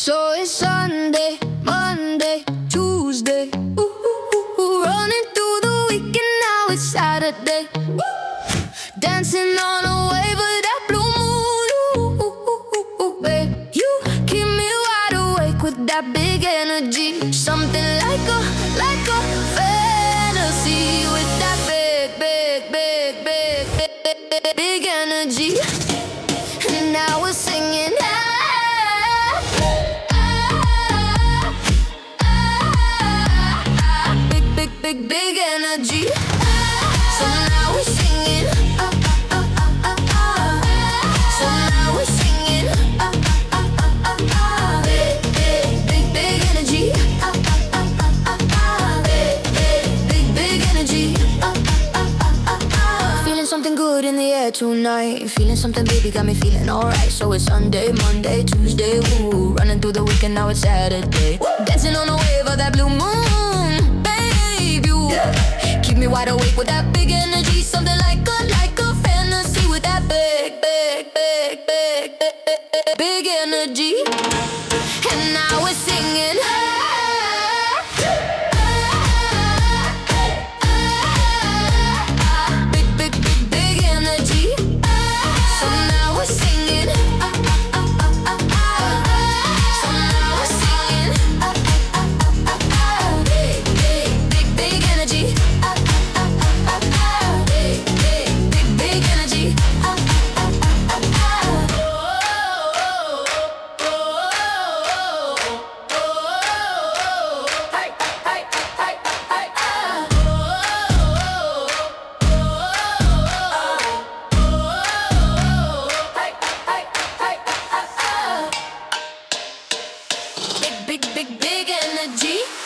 So it's Sunday, Monday, Tuesday, running through the weekend, now it's Saturday. Dancing on a wave of that blue moon. Babe, you keep me wide awake with that big energy. Something like a fantasy with that big energy. And now we're singing. Big energy. So now we're singing. So now we're singing. Big energy. Big energy. Feeling something good in the air tonight. Feeling something, baby, got me feeling alright. So it's Sunday, Monday, Tuesday, woo. Running through the weekend, now it's Saturday. Dancing on a wave of that blue moon. Keep me wide awake with that big energy. Something like a fantasy with that big energy. And now we're singing. Big energy. So now we're singing. So now we're singing. Big energy. Big energy. Big energy.